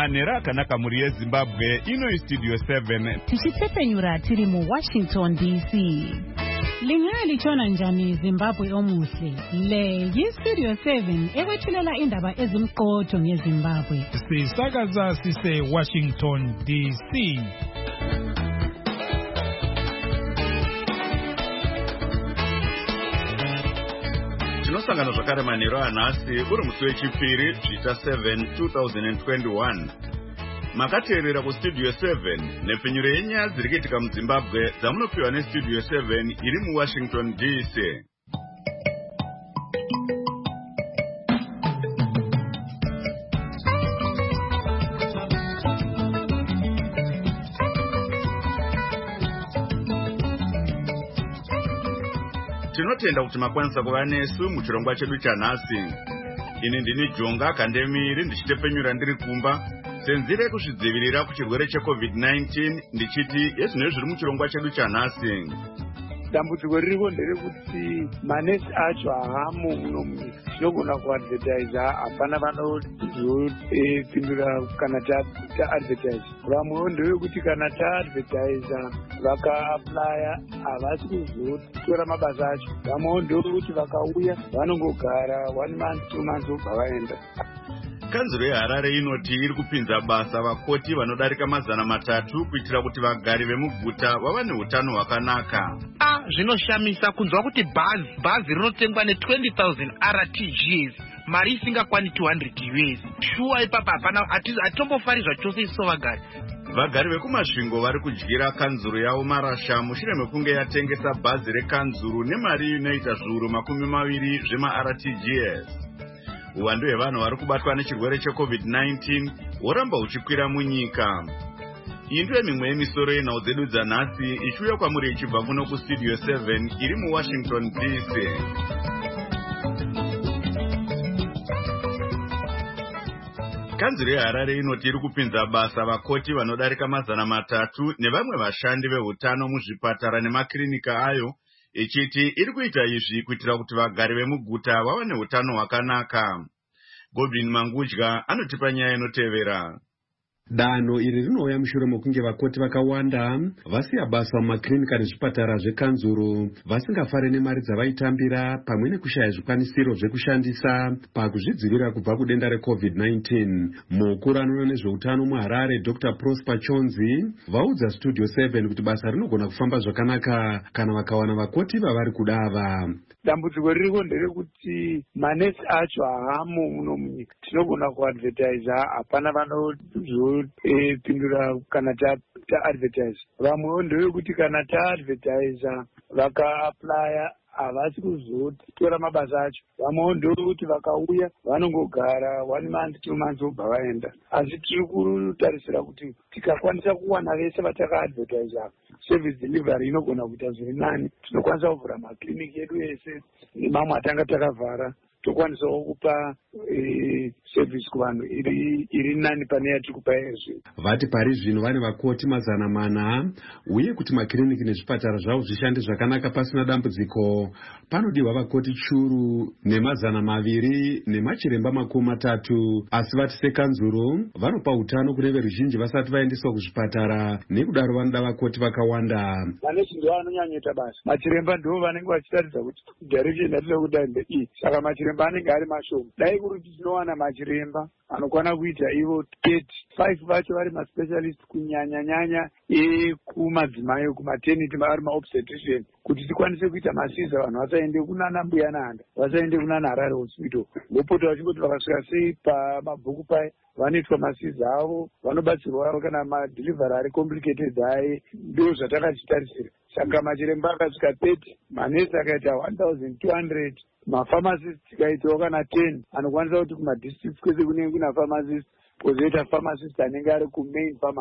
manhero akanaka muri yeZimbabwe. Ino Studio 7 tichitsepenyura tiri muWashington DC. Lingalichona njani Zimbabwe omuhle. Le yiStudio 7 ekwethulela indaba ezimqotho ngeZimbabwe. Sisakaza sise Washington DC. tinosangana zvakare manhero anhasi uri musi wechipiri zvita 7 2021. makateerera kuStudio 7 nepfenyuro yenyaya dziri kuitika muZimbabwe dzamunopiwa neStudio 7 iri muWashington DC. tinotenda kuti makwanisa kuva nesu muchirongwa chedu chanhasi. ini ndini Jonga Kandemiri ndichitepenyura ndiri kumba senzire kuzvidzivirira kuchirwere cheCovid-19 ndichiti yezvino zviri muchirongwa chedu chanhasi. dambudziko ririko nderekuti manesi acho haamu uno munyika. tinogona kuadvertisa hapana vanozopindura kana taadvertise. vamwewo ndevekuti kana taadvertisa vakaaplya havasi kuzotora mabasa acho. vamwewo ndevekuti vakauya vanongogara 1 month 2 months vobva vaenda. kanzuro yeHarare inoti iri kupinza basa vakoti vanodarika 300 kuitira kuti vagari vemuguta vava neutano hwakanaka. Zvinoshamisa kunzwa kuti bhazi rinotengwa ne20,000 RTGs, mari isingakwani 200 US. Shuwa ipapa hapana, atitombofarizva chose iso vagari. vagari vekumasvingo vari kudyira kanzuro yavo marasha mushure mekunge yatengesa bhazi rekanzuro nemari inoita zviuru 20 zvemaRTGs. uwandu hwevanhu vari kubatwa nechirwere cheCovid-19 huramba huchikwira munyika. iyi ndiyo mimwe yemisoro yenhau dzedu dzanhasi ichiuya kwamuri ichibva kuno kuStudio 7 iri muWashington DC. kanzuro yeHarare inoti iri kupinza basa vakoti vanodarika 300 nevamwe vashandi veutano muzvipatara nemakirinika ayo, ichiti iri kuita izvi kuitira kuti vagari vemuguta vava neutano hwakanaka. Godwin Mangudya anotipa nyaya inotevera. Danho iri rinouya mushure mokunge vakoti vakawanda vasiya basa mumakirinika nezvipatara zvekanzuro vasingafare nemari dzavaitambira pamwe nekushaya zvikwanisiro zvekushandisa pakuzvidzivirira kubva kudenda reCovid-19. mukuru anoona nezveutano muHarare Dr. Prosper Chonzi vaudza Studio 7 kuti basa rinogona kufamba zvakanaka kana vakawana vakoti vavari kudava. dambudziko ririko nderekuti manesi acho haamu uno munyika. tinogona kuadvertisa hapana vanozopindura kana taadvertise. vamwewo ndevekuti kana taadvertisa vakaaplya havasi kuzotora mabasa acho. vamwewo ndevekuti vakauya vanongogara 1 month 2 months vobva vaenda. asi tiri kutarisira kuti tikakwanisa kuwana vese vatakaadvertisa service delivery inogona kuita zviri nani. tinokwanisa kuvhura makiriniki edu ese nemamwe atanga takavhara tokwanisawo kupa service kuvanhu iri nani pane yatiri kupa izvi. vati pari zvino vane vakoti 400 uye kuti makiriniki nezvipatara zvavo zvishande zvakanaka pasina dambudziko panodiwa vakoti churu ne200 nemachiremba 30. asi vati sekanzuro vanopa utano kune veruzhinji vasati vaendeswa kuzvipatara, nekudaro vanoda vakoti vakawanda. manesi ndiwo anonyanyoita basa. machiremba ndiwo vanenge vachitaridza kuti direction yatida kuda ndeiyi. saka machiremba anenge ari mashoma. dai kuri kuti tinowana machiremba anokwana kuita ivo 5 vacho vari maspecialist kunyanya ekumadzimai kumaternity vari maobstetrician, kuti tikwanise kuita masiza vanhu vasaende kunana mbuya nanda, vasaende kunana Harare hospital vopota vachingoti vakasvika sei pamabhuku pai vanoitwa masiza avo, vanobatsirwa kana madelivery ari complicated aye. ndo zvatakachitarisira. saka machiremba akasvika 30, manesi akaita 1200, mapharmacist tikaitawo kana 10 anokwanisa kuti kumadistricts kwese kunenge kuna pharmacist, pozoita pharmacist anenge ari kumain pharmacy.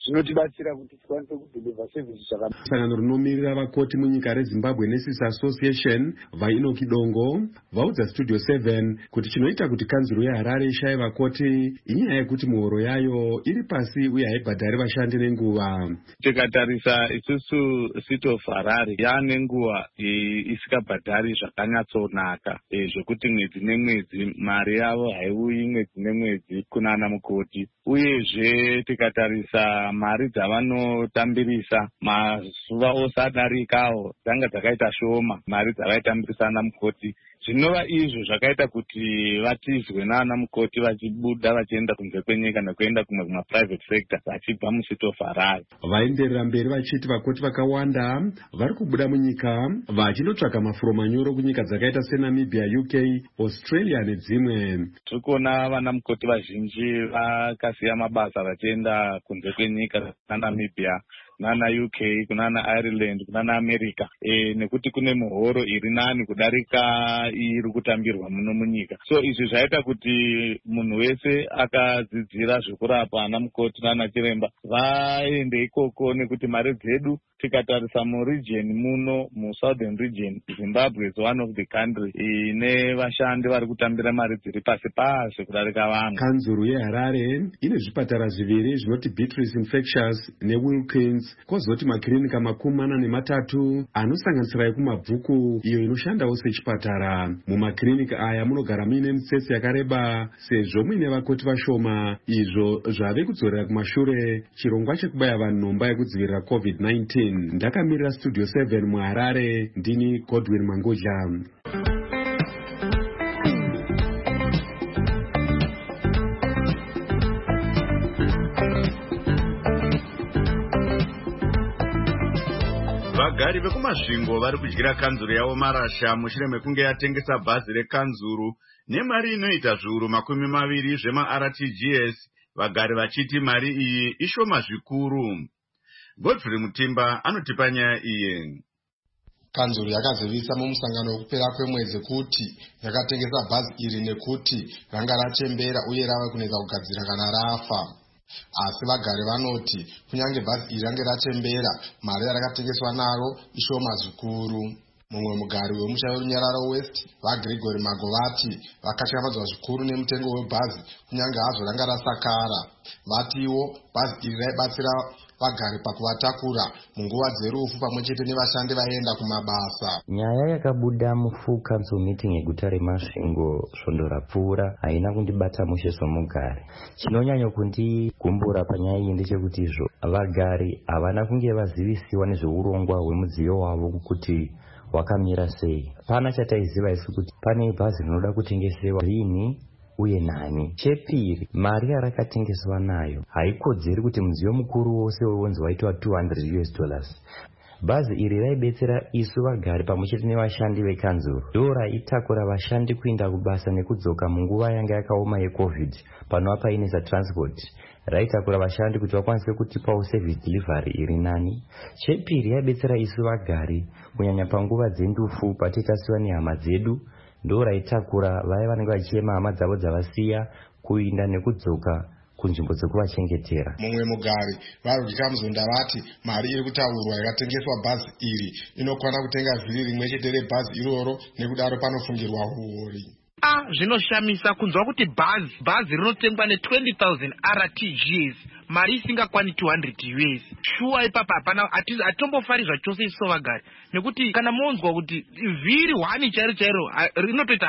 zvinotibatsira kuti tikwanise kudeliver service zvakanaka. Sangano rinomirira vakoti munyika reZimbabwe Nurses Association vainoki Dongo vaudza Studio 7 kuti chinoita kuti kanzuro yeHarare ishaye vakoti inyaya yekuti muhoro yayo iri pasi uye haibhadhari vashandi nenguva. Tikatarisa isusu City of Harare yaane nguva isikabhadhari zvakanyatsonaka zvekuti mwedzi nemwedzi mari yavo haiuyi mwedzi nemwedzi kunana mukoti, uyezve tikatarisa mari dzavanotambirisa mazuva ose adarikawo dzanga dzakaita shoma mari dzavaitambirisa ana mukoti. Zvinova izvo zvakaita kuti vatizwe naana mukoti vachibuda vachienda kunze kwenyika nekuenda kumwe kumaprivate sector vachibva muCity of Harare. Vaenderera mberi vachiti vakoti vakawanda vari kubuda munyika vachinotsvaka mafuro manyoro kunyika dzakaita seNamibia, UK, Australia nedzimwe. Tiri kuona vana mukoti vazhinji vakasiya mabasa vachienda kunze kwenyika naNamibia kunana UK, kunana Ireland, kunana America, nekuti kune muhoro iri nani kudarika iri kutambirwa muno munyika. So izvi zvaita kuti munhu wese akadzidzira zvekurapa ana mukoti nana chiremba vaende ikoko, nekuti mari dzedu tikatarisa muregion muno muSouthern region, Zimbabwe is one of the country ine vashandi vari kutambira mari dziri pasi pasi kudarika vanhu. Kanzuru yeHarare ine zvipatara zviviri zvinoti Beatrice Infectious neWilkins, kozoti makirinika 43 anosanganisira ekumabvuku iyo inoshandawo sechipatara. Mumakirinika aya munogara muine mitsetse yakareba sezvo muine vakoti vashoma, izvo zvave kudzorera kumashure chirongwa chekubaya vanhu nhomba yekudzivirira COVID-19. Ndakamirira Studio 7 muHarare, ndini Godwin Mangudla. Vagari vekumasvingo vari kudyira kanzuru yavo marasha mushure mekunge yatengesa bhazi rekanzuru nemari inoita zviuru 20 zvemaRTGS, vagari vachiti mari iyi ishoma zvikuru. Godfrey Mutimba anotipa nyaya iyi. Kanzuru yakazivisa mumusangano wekupera kwemwedzi kuti yakatengesa bhazi iri nekuti ranga rachembera uye rava kunetsa kugadzira kana rafa. Asi vagari vanoti kunyange bhazi iri range rachembera, mari yarakatengeswa naro ishoma zvikuru. Mumwe mugari wemusha weRunyararo West, vaGregory Magovati, vakashambadzwa zvikuru nemutengo webhazi kunyange hazvo ranga rasakara. Vatiwo bhazi iri raibatsira vagari pakuvatakura munguva dzerufu pamwechete nevashandi vaienda kumabasa. Nyaya yakabuda mufull council meeting yeguta reMasvingo svondo rapfuura haina kundibata mushe somugari. Chinonyanya kundigumbura panyaya iyi ndechekuti izvo vagari havana kunge vazivisiwa nezveurongwa hwemudziyo wavo kuti wakamira sei. Pana chataiziva isu kuti pane bhazi rinoda kutengesewa rini uye nani. Chepiri, mari yarakatengeswa nayo haikodzeri kuti mudziyo mukuru wose weunzi waitwa $200. Bhazi iri raibetsera isu vagari pamwechete nevashandi vekanzuru. Ndo raitakura vashandi kuenda kubasa nekudzoka munguva yanga yakaoma yeCovid panova painesa transport. Raitakura vashandi kuti vakwanise kutipawo service delivery iri nani. Chepiri, yaibetsera isu vagari kunyanya panguva dzendufu patikasiwa nehama dzedu. Ndo raitakura vaya vanenge vachiema hama dzavo dzavasiya kuinda nekudzoka kunzvimbo dzekuvachengetera. Mumwe mugari varudika muzonda vati mari iri kutaurwa yakatengeswa bhazi iri inokwana kutenga vhiri rimwe chete rebhazi iroro, nekudaro panofungirwa huori. Zvinoshamisa kunzwa kuti bhazi rinotengwa ne20,000 RTGs, mari isingakwani $200. Shuwa ipapa hapana, atitombofarizva chose iso vagari, nekuti kana monzwa kuti vhiri 1 chairo rinotoita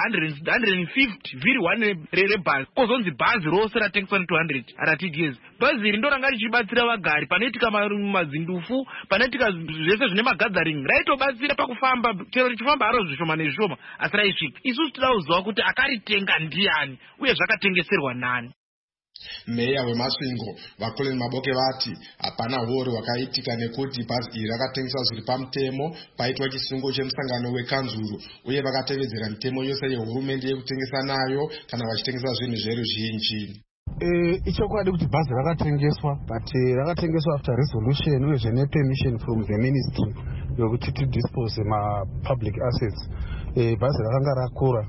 150 vhiri 1 rebhazi, kozonzi bhazi rose ratengeswa ne200 RTGs. Bhazi iri ndo ranga richibatsira vagari panoitika mazindufu, panoitika zvese zvine magadharing, raitobatsira pakufamba, chero richifamba haro zvishoma nezvishoma, asi raisvika. Isusu tinoda kuziva kuti akaritenga ndiani uye zvakatengeserwa nani. Meya weMasvingo Vakoleni Maboke vati hapana hori wakaitika nekuti bhazi iri rakatengeswa zviri pamutemo paitwa chisungo chemusangano wekanzuru, uye vakatevedzera mitemo yose yehurumende yekutengesa nayo kana vachitengesa zvinhu zveruzhinji. Ichokwadi kuti bhazi rakatengeswa, but rakatengeswa after resolution uyezve nepermission from the ministry yokuti to dispose ma public assets. Bhazi rakanga rakura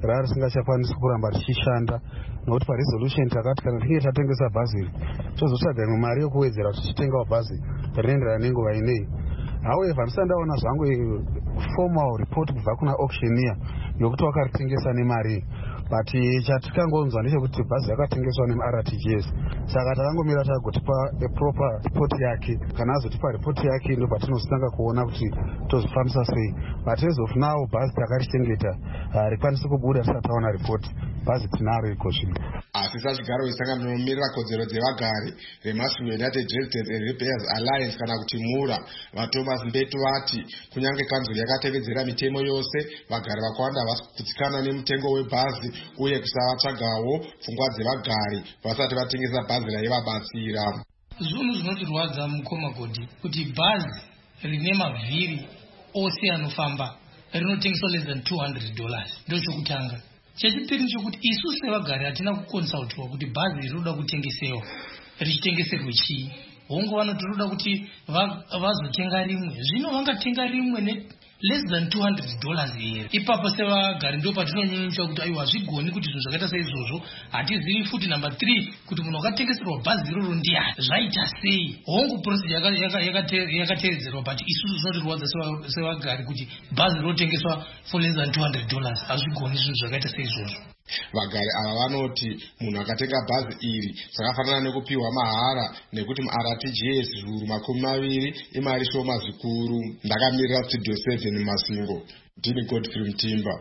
risingachakwanisi kuramba richishanda, nokuti paresolution takati kana tichinge tatengesa bhazi iri tozotsvaga imwe mari yekuwedzera kuti tichitengawo bhazi rinoenderana nenguva inei. However, ndisati ndaona zvangu formal report kubva kuna auctioneer yokuti wakaritengesa nemari, but chatikangonzwa ndechekuti bhazi yakatengeswa neRTGS. Saka takangomira tagotipa proper report yake. Kana azotipa report yake ndo patinozotanga kuona kuti tozofambisa sei. But as of now bhazi takarichengeta rikwanise kubuda tisati taona report. Bhazi tinaro iko zvino. Asisa chigaro isangano rinomirira kodzero dzevagari reMasvingo United Residents and Repairs Alliance kana kuti MURA, vaThomas Mbeto vati kunyange kanzuri yakatevedzera mitemo yose, vagari vakawanda havasi kugutsikana nemutengo webhazi uye kusavatsvagawo pfungwa dzevagari vasati vatengesa bhazi raivabatsira. Zvinhu zvinotirwadza muKomagodhi kuti bhazi rine mavhiri ose anofamba rinotengeswa less than $200 ndochokutanga. Chechipiri nchokuti isu sevagari hatina kukonsultwa kuti bhazi rinoda kutengesewa richitengeserwe chii. Hongo vanotoda kuti vazotenga rimwe, zvino vangatenga rimwe less than $200 here. Ipapo sevagari ndo patinonyanyiswa kuti aiwa zvigoni kuti zvinhu zvakaita saizvozvo. Hatizivi futi number 3 kuti munhu akatengeserwa bhazi iroro ndiani, zvaita sei. Hongu procedure yakatevedzerwa, but isusu zvinotirwadza sevagari kuti bhazi rinotengeswa for less than $200. Hazvigoni zvinhu zvakaita saizvozvo. Vagari ava vanoti munhu akatenga bhazi iri zvakafanana nekupiwa mahara, nekuti muRTGS $20 imari shoma zvikuru. Ndakamirira Studio 7 Masvingo, ndini Godfrey Mutimba.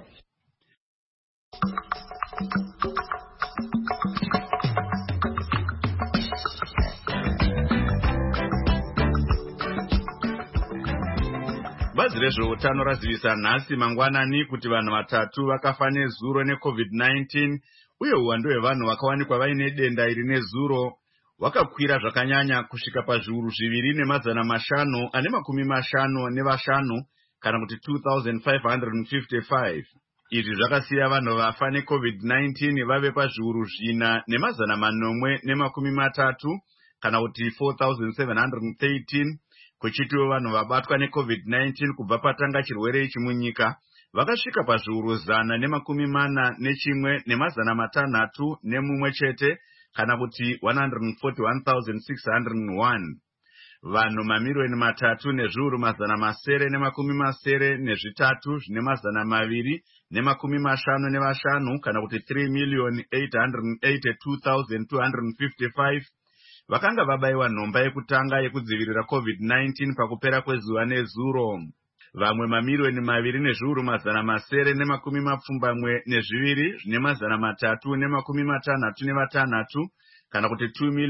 Bazi rezveutano razivisa nhasi mangwanani kuti vanhu 3 vakafa nezuro neCovid-19 uye uwandu hwevanhu vakawanikwa vaine denda iri nezuro wakakwira zvakanyanya kusvika pazviuru 2,555 kana kuti 2,555. Izvi zvakasiya vanhu vafa neCovid-19 vave pazviuru 4,830 kana kuti 4,713. Kuchitiwo vanhu vabatwa neCovid-19 kubva patanga chirwere ichi munyika vakasvika pazviuru 141,601 chete kana kuti 141,601. Vanhu mamiliyoni 3,983,255 kana kuti 3,882,255 vakanga vabayiwa nhomba yekutanga yekudzivirira COVID-19 pakupera kwezuva nezuro. Vamwe mamiliyoni 2,972,366 kana kuti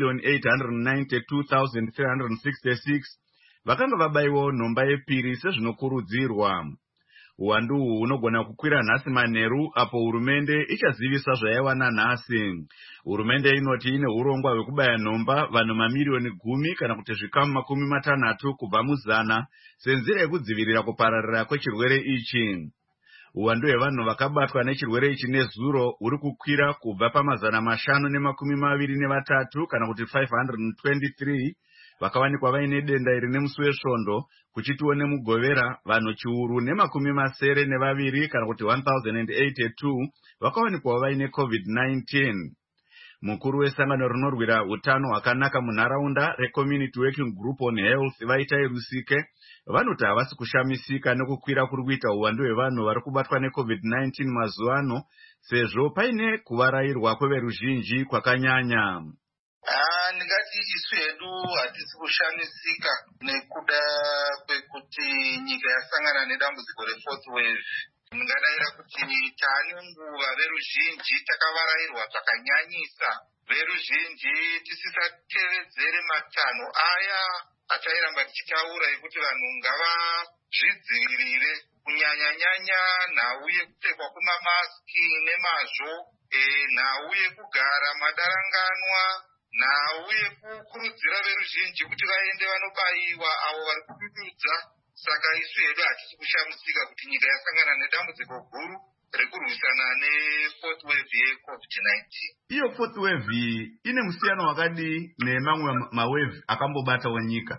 2,892,366 vakanga vabayiwa nhomba yepiri sezvinokurudzirwa. Uwandu uhu hunogona kukwira nhasi manheru apo hurumende ichazivisa zvayaiwana nhasi. Hurumende inoti ine urongwa hwekubaya nhomba vanhu mamiliyoni 10 kana kuti zvikamu 60 kubva mu100 senzira yekudzivirira kupararira kwechirwere ichi. Uwandu hwevanhu vakabatwa nechirwere ichi nezuro huri kukwira kubva pa523 kana kuti 523 vakawanikwa vaine denda iri nemusi wesvondo, kuchitiwo nemugovera vanhu 1,702 kana kuti 1,082 vakawanikwa vaine COVID-19. Mukuru wesangano rinorwira utano hwakanaka munharaunda reCommunity Working Group on Health Vaitai Rusike vanoti havasi kushamisika nekukwira kuri kuita uwandu hwevanhu vari kubatwa neCovid-19 mazuva ano, sezvo paine kuvarayirwa kweveruzhinji kwakanyanya. Ndingati isu hedu hatisi kushamisika nekuda kwekuti nyika yasangana nedambudziko refourth wave. Ndingadayira kuti tane nguva veruzhinji takavarayirwa zvakanyanyisa, veruzhinji tisisatevedzere matanho aya atairamba tichitaura ekuti vanhu ngavazvidzivirire, kunyanya-nyanya nhau yekupfekwa kwemamasiki nemazvo, nhau yekugara madaranganwa, nhau yekukurudzira veruzhinji kuti vaende vanobayiwa avo vari kudududza. Saka isu hedu hatisi kushamisika kuti nyika yasangana nedambudziko guru rekurwisana nefourth wave yeCovid-19. Iyo fourth wave ine musiyano wakadi nemamwe mawave akambobatawo nyika.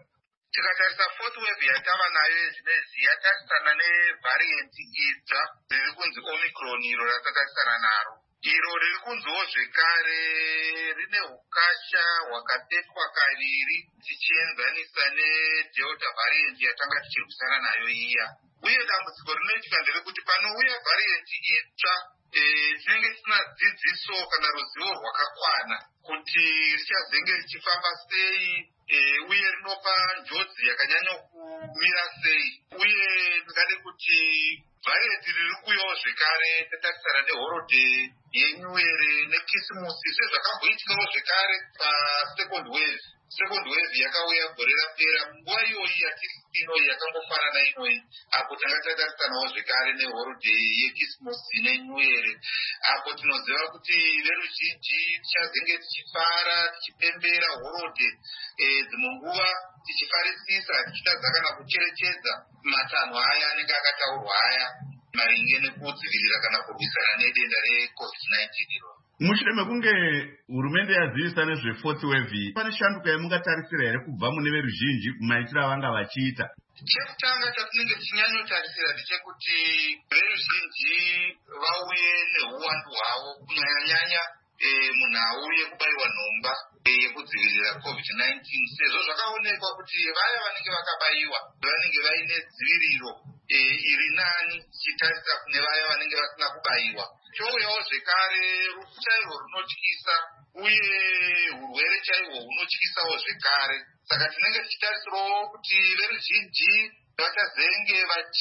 tikatarisa fourth wave yatava nayo yezvinezvi yatarisana nevariant itsva riri kunzi omicron iro ratatarisana naro. Iro riri kunziwo zvekare rine ukasha hwakapetwa kaviri tichienzanisa nedelta variant yatanga tichirwisana nayo iya. Uye dambudziko rinoitika nderekuti panouya variant itsva tinenge tisina dzidziso kana ruzivo rwakakwana kuti richazenge richifamba sei uye rinopa njodzi yakanyanya kumira sei. Uye ndingade kuti variant riri kuuyawo zvekare tatarisana nehorodhe yenyuere nekisimusi sezvakamboitikawo zvekare pasecond wave. Second wave yakauya gore rapera nguva iyoyi yatiri inoyi yakangofanana inoyi apo tanga tatarisanawo zvekare nehorodhe yekisimusi nenyuere apo tinoziva kuti veruzhinji tichazenge tichifara tichipembera horodhe dzimwe nguva tichifarisisa tichitadza kana kucherechedza matanho aya anenge akataurwa aya maringe nekudzivirira kana kurwisana nedenda reCovid-19 iro. Mushure mekunge hurumende yazivisa nezvefourth wave pane shanduka yamungatarisira here kubva mune veruzhinji maitiro avanga vachiita? Chekutanga chatinenge tichinyanyotarisira ndechekuti veruzhinji vauye neuwandu hwavo kunyanya munhu auye kubaiwa nhomba yekudzivirira COVID-19 sezvo zvakaonekwa kuti vaya vanenge vakabaiwa vanenge vaine dziviriro iri nani tichitarisa kune vaya vanenge vasina kubaiwa. Chouyawo zvekare rufu chairwo runotyisa uye urwere chaihwo hunotyisawo zvekare. Saka tinenge tichitarisirawo kuti veruzhinji vachazenge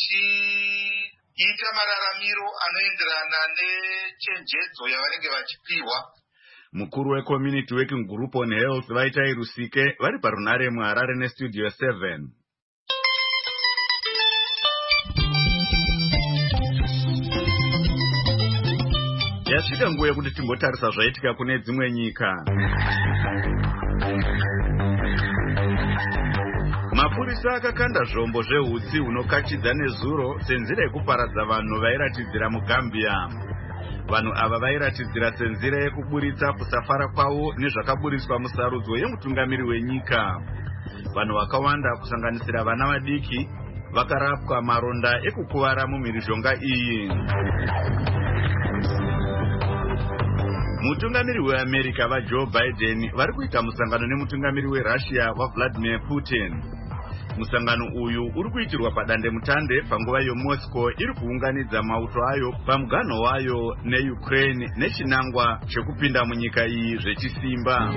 vachiita mararamiro anoenderana nechenjedzo yavanenge vachipiwa. Mukuru weCommunity Working Group on Health Vaitai Rusike vari parunare muHarare neStudio 7. Yasvika nguva yekuti timbotarisa zvaitika kune dzimwe nyika. Mapurisa akakanda zvombo zvehutsi hunokachidza nezuro senzira yekuparadza vanhu vairatidzira muGambia. Vanhu ava vairatidzira senzira yekuburitsa kusafara kwavo nezvakaburiswa musarudzo yemutungamiri wenyika. Vanhu vakawanda kusanganisira vana vadiki vakarapwa maronda ekukuvara mumhirizhonga iyi. Mutungamiri weAmerica vaJoe Biden vari kuita musangano nemutungamiri weRussia waVladimir Putin. Musangano uyu uri kuitirwa padandemutande panguva yoMoscow iri kuunganidza mauto ayo pamuganho wayo neUkraine nechinangwa chekupinda munyika iyi zvechisimba.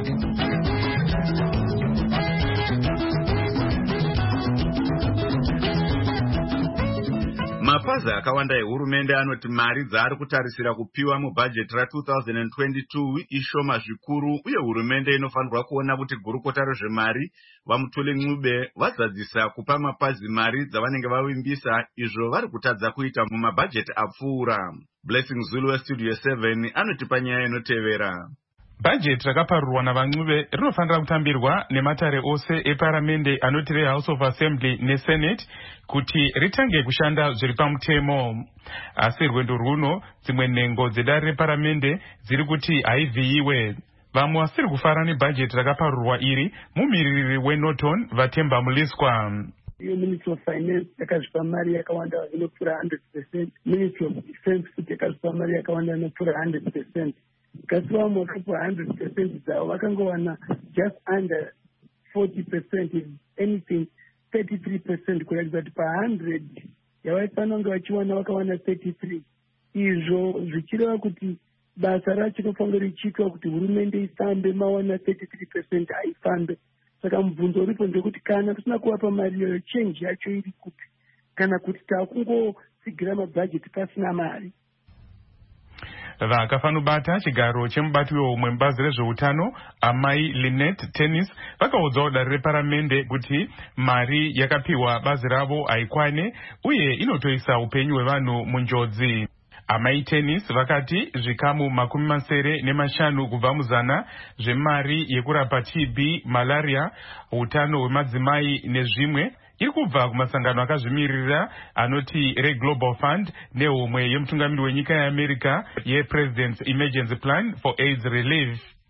Mapazi akawanda ehurumende anoti mari dzaari kutarisira kupiwa mubhajeti ra2022 ishoma zvikuru uye hurumende inofanirwa kuona kuti gurukota rezvemari vaMutuli Ncube vazadzisa kupa mapazi mari dzavanenge vavimbisa izvo vari kutadza kuita mumabhajeti apfuura. Blessing Zulu weStudio 7 anoti panyaya inotevera. Bhajeti rakaparurwa navaNcube rinofanira kutambirwa nematare ose eparamende anoti reHouse of Assembly neSenate kuti ritange kushanda zviri pamutemo. Asi rwendo runo dzimwe nhengo dzedare reparamende dziri kuti haivhiyiwe. Vamwe vasiri kufara nebhajeti rakaparurwa iri mumiriri weNorton Vatemba Muliswa. Ministry of Finance yakazvipa mari yakawanda inopfuura 100%. Ministry of Defense kuti yakazvipa mari yakawanda inopfuura 100%. Kasi vamwe vakapo 100% dzavo vakangowana just under 40%, if anything 33%, kuratidza kuti pa100 yavaifanira kunge vachiwana vakawana 33. Izvo zvichireva kuti basa racho rinofanira richiitwa kuti hurumende ifambe mawana 33% haifambe. Saka mubvunzo uripo ndekuti kana kusina kuvapa mari iyoyo change yacho iri kupi, kana kuti takungotsigira mabhajeti pasina mari. Vakafanubata chigaro chemubati weumwe mubazi rezveutano Amai Lynette Tennis vakaudzawo dare reparamende kuti mari yakapiwa bazi ravo haikwane uye inotoisa upenyu hwevanhu munjodzi. Amai Tennis vakati zvikamu 75 kubva muzana zvemari yekurapa TB, malaria, utano hwemadzimai nezvimwe iri kubva kumasangano akazvimirira anoti reGlobal Fund nehomwe yemutungamiri wenyika yeAmerica yePresident's Emergency Plan for AIDS Relief.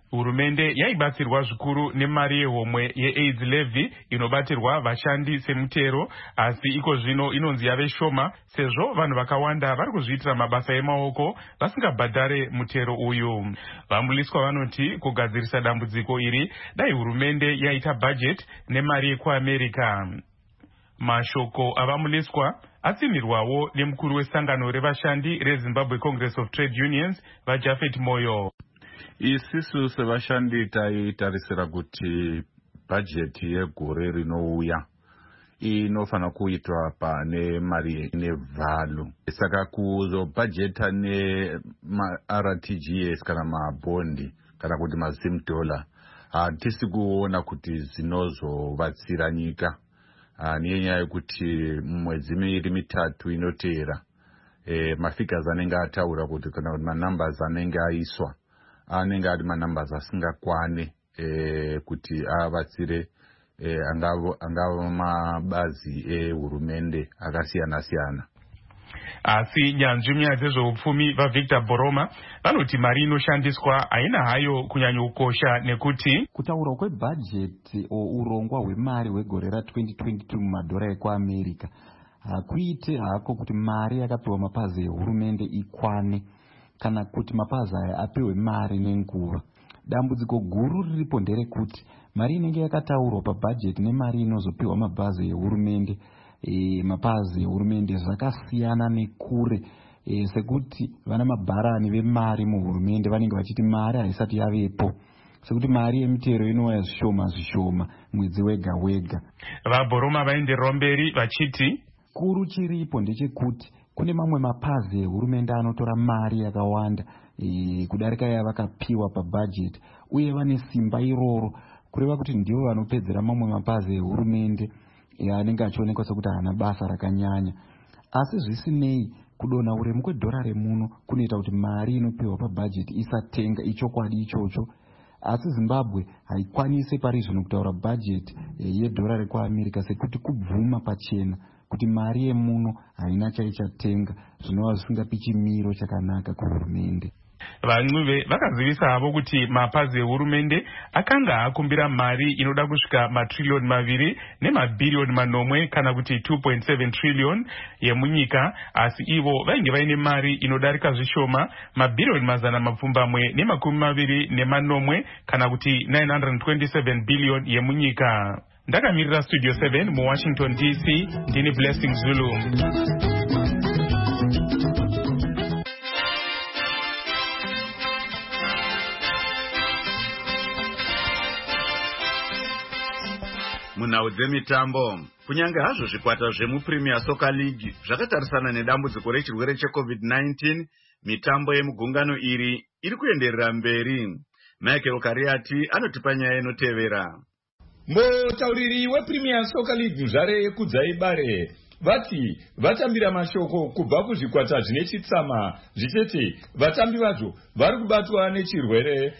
Hurumende yaibatsirwa zvikuru nemari yehomwe yeAIDS levy inobatirwa vashandi semutero, asi iko zvino inonzi yave shoma sezvo vanhu vakawanda vari kuzviitira mabasa emaoko vasingabhadhare mutero uyu. Vamuliswa vanoti kugadzirisa dambudziko iri dai hurumende yaita bhajeti nemari yekuAmerica. Mashoko avamuliswa atsimirwawo nemukuru wesangano revashandi reZimbabwe Congress of Trade Unions vaJafet Moyo. Isisu sevashandi taitarisira kuti bhajeti yegore rinouya inofana kuitwa pane mari nevhalu. Saka kuzobhajeta neRTGS kana mabhondi kana kuti mazim dollar hatisi kuona kuti zvinozobatsira nyika. Nenyaya yekuti mwedzi miviri mitatu inoteera mafigures anenge ataura kuti kana kuti manumbers anenge aiswa anenge ari manumbers asingakwane kuti abatsire angava mabazi ehurumende akasiyana siyana. Asi nyanzvi munyaya dzezveupfumi vaVictor Boroma vanoti mari inoshandiswa haina hayo kunyanyokosha nekuti kutaurwa kwebhajeti urongwa hwemari hwegore ra2022 mumadhora ekuAmerica hakuite hako kuti mari yakapiwa mapazi ehurumende ikwane kana kuti mapazi aya apiwe mari nenguva. Dambudziko guru riripo nderekuti mari inenge yakataurwa pabhajeti nemari inozopiwa mapazi ehurumende mapazi ehurumende zvakasiyana nekure, sekuti vana mabharani vemari muhurumende vanenge vachiti mari haisati yavepo, sekuti mari yemitero inouya zvishoma mwedzi wega wega. VaBoroma vaenderera mberi vachiti kuru chiripo ndechekuti kune mamwe mapazi ehurumende anotora mari yakawanda kudarika yavakapiwa pabhajeti, uye vane simba iroro kureva kuti ndivo vanopedzera mamwe mapazi ehurumende anenge achionekwa sekuti haana basa rakanyanya. Asi zvisinei, kudonha uremu kwedhora remuno kunoita kuti mari inopiwa pabhajeti isatenga ichokwadi ichocho. Asi Zimbabwe haikwanise pari zvino kutaura bhajeti yedhora rekuAmerica sekuti kubvuma pachena kuti mari yemuno haina chaichatenga, zvinova zvisingapi chimiro chakanaka kuhurumende. Vancuve vakazivisa havo kuti mapazi ehurumende akanga akumbira mari inoda kusvika matrillion 2 nemabhiriyoni 9 kana kuti 2.7 trillion yemunyika, asi ivo vainge vaine mari inodarika zvishoma mabhiriyoni 229 kana kuti 927 billion yemunyika. Ndakamirira Studio 7 muWashington DC, ndini Blessing Zulu. Munhau dzemitambo, kunyange hazvo zvikwata zvemuPremier Soccer League zvakatarisana nedambudziko rechirwere cheCovid-19, mitambo yemugungano iri kuenderera mberi. Michael Kariati anotipa nyaya inotevera. Mutauriri wePremier Soccer League Mzvare Yekudzai Bare vati vatambira mashoko kubva kuzvikwata zvine chitsama zvichete vatambi vacho vari kubatwa nechirwere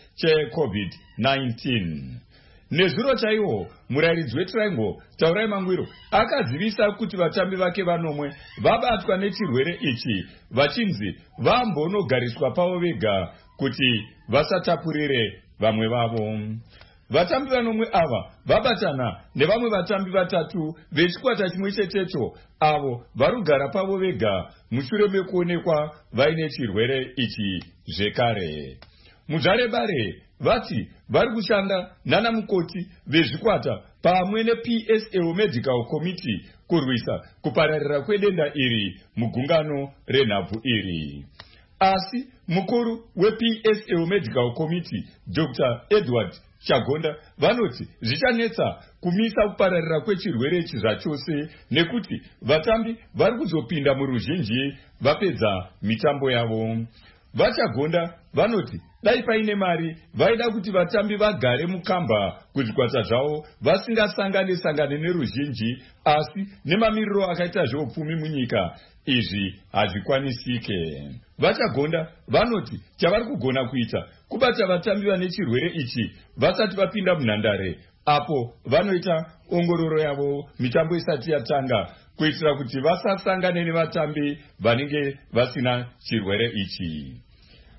cheCovid-19. Nezuro chaiwo, murayiridzi weTriangle Taurai Mangwiro akazivisa kuti vatambi vake vanomwe vabatwa nechirwere ichi vachinzi vambonogariswa pavo vega kuti vasatapurire vamwe vavo. Vatambi vanomwe ava vabatana nevamwe vatambi vatatu vechikwata chimwe chetecho avo varugara pavo vega mushure mekuonekwa vaine chirwere ichi zvekare. Muzvare Bare vati vari kushanda nana mukoti vezvikwata pamwe nePSL Medical Committee kurwisa kupararira kwedenda iri mugungano renhabvu iri. Asi mukuru wePSL Medical Committee Dr. Edward Chagonda vanoti zvichanetsa kumisa kupararira kwechirwere ichi zvachose nekuti vatambi vari kuzopinda muruzhinji vapedza mitambo yavo. Vachagonda vanoti dai paine mari vaida kuti vatambi vagare mukamba kuzvikwata zvavo vasingasangane neruzhinji, asi nemamiriro akaita zveupfumi munyika izvi hazvikwanisike. Vachagonda vanoti chavari kugona kuita kubata vatambi vane chirwere ichi vasati vapinda munhandare, apo vanoita ongororo yavo mitambo isati yatanga kuitira kuti vasasangane nevatambi vanenge vasina chirwere ichi.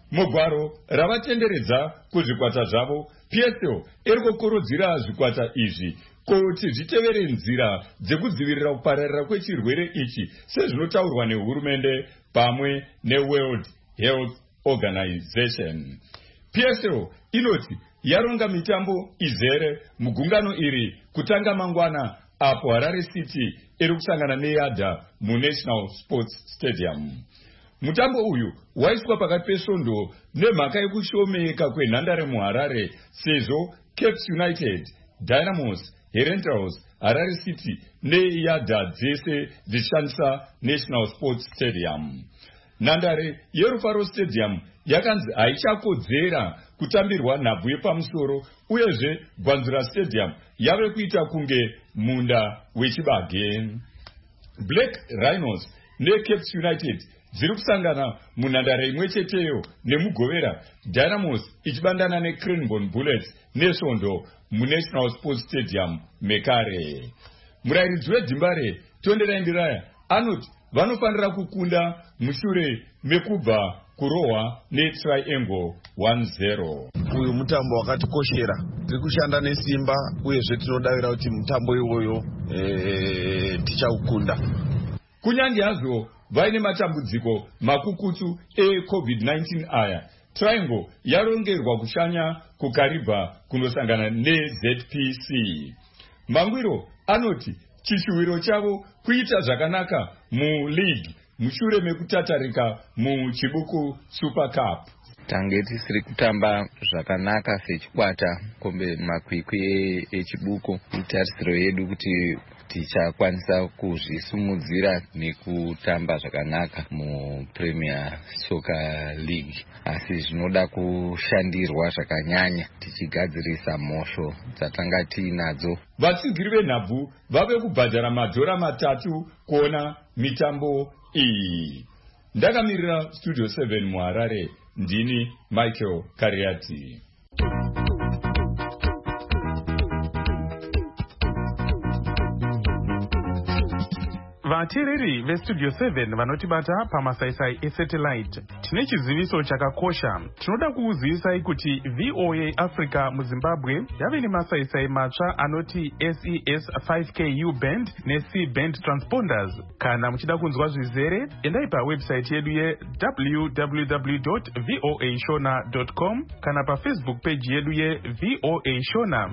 mugwaro ravatenderedza kuzvikwata zvavo, PSL iri kukurudzira zvikwata izvi kuti zvitevere nzira dzekudzivirira kupararira kwechirwere ichi sezvinotaurwa nehurumende pamwe neWorld Health Organization. PSL inoti yaronga mitambo izere mugungano iri kutanga mangwana apo Harare City iri kusangana neYadha muNational Sports Stadium. Mutambo uyu waiswa pakati pesvondo nemhaka yekushomeka kwenhandare muHarare sezvo Caps United, Dynamos, Herentals, Harare City neYadha dzese dzichishandisa National Sports Stadium. Nhandare yeRufaro Stadium yakanzi haichakodzera kutambirwa nhabvu yepamusoro, uyezve Gwanzura Stadium yave kuita kunge munda wechibage. Black Rhinos neCaps United dziri kusangana munhandare imwe cheteyo nemugovera, Dynamos ichibandana neCranbourne Bullets nesvondo muNational Sports Stadium mekare. Murairidzi weDimbare Tonderai Ndiraya anoti vanofanira kukunda mushure mekubva kurohwa neTriangle 1-0. Uyu mutambo wakatikoshera, tiri kushanda nesimba uyezve tinodavira kuti mutambo iwoyo tichaukunda. Kunyange hazvo vaine matambudziko makukutu eCovid-19 aya, Triangle yarongerwa kushanya kukaribva kunosangana neZPC. Mangwiro anoti chishuwiro chavo kuita zvakanaka muleague mushure mekutatarika muchibuku Super Cup. Tange tisiri kutamba zvakanaka sechikwata kombe makwikwi echibuku, itarisiro yedu kuti tichakwanisa kuzvisumudzira nekutamba zvakanaka muPremier Soccer League, asi zvinoda kushandirwa zvakanyanya tichigadzirisa mhosvo dzatanga tiinadzo. Vatsigiri venhabvu vave kubhadhara madhora $3 kuona mitambo iyi. Ndakamirira Studio 7 muHarare, ndini Michael Kariati. Vateereri veStudio 7 vanotibata pamasaisai esatellite, tine chiziviso chakakosha. Tinoda kukuzivisai kuti VOA Africa muZimbabwe yave nemasaisai matsva anoti SES 5K U-band neC-band transponders. Kana muchida kunzwa zvizere, endai pawebsite yedu www.voashona.com kana paFacebook page yedu yeVOA Shona.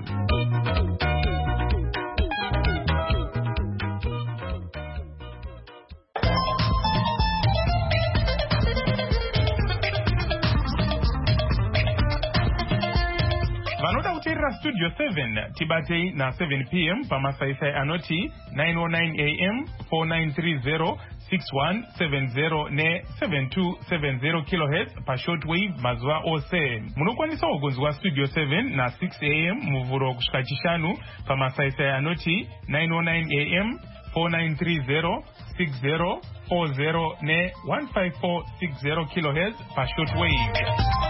Vanoda kuteerera Studio 7 tibatei na 7 p.m. pamasaisai anoti 909 a.m., 4930, 6170 ne 7270 kHz pashortwave mazuva ose. Munokwanisa kugonzwa Studio 7 na 6 a.m. muvhuro kusvika chishanu pamasaisai anoti 909 a.m., 4930, 6040 ne 15460 kHz pashortwave.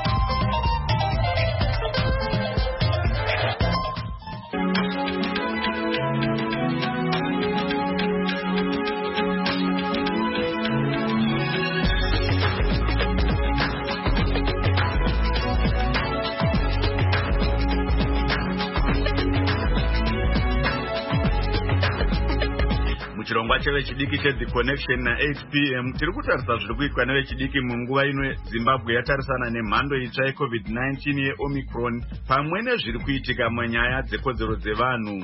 Chirongwa chevechidiki cheThe Connection na 8 p.m. tiri kutarisa zviri kuitwa nevechidiki munguva ino Zimbabwe yatarisana nemhando itsva yeCovid-19 yeOmicron pamwe nezviri kuitika munyaya dzekodzero dzevanhu.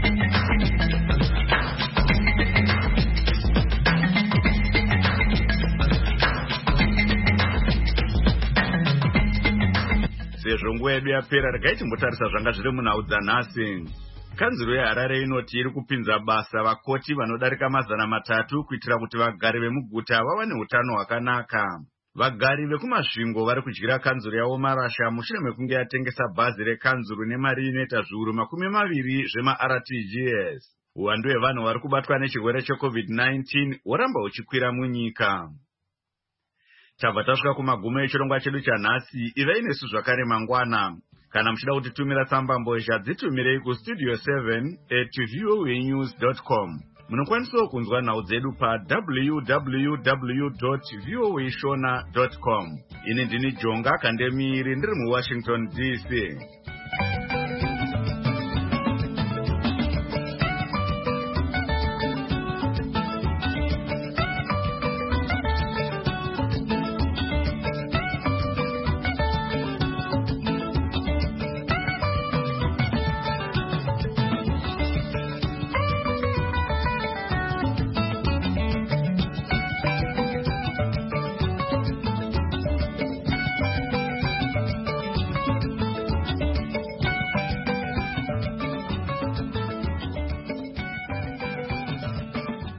Sezvo nguva yedu yapera, regai timbotarisa zvanga zviri munhau dzanhasi. Kanzuro yeHarare inoti iri kupinza basa vakoti vanodarika 300 kuitira kuti vagari vemuguta vave neutano hwakanaka. Vagari vekumasvingo vari kudyira kanzuro yavo marasha mushure mekunge yatengesa bhazi rekanzuro nemari inoita zviuru 20 zvemaRTGS. Uwandu hwevanhu vari kubatwa nechirwere cheCovid-19 huramba huchikwira munyika. Tabva tasvika kumagumo echirongwa chedu chanhasi. Ivai nesu zvakare mangwana. Kana muchida kutitumira tsamba mbozha dzitumirei kustudio7@voanews.com. Munokwanisawo kunzwa nhau dzedu pa www.voashona.com. Ini ndini Jonga Kandemiri ndiri muWashington DC.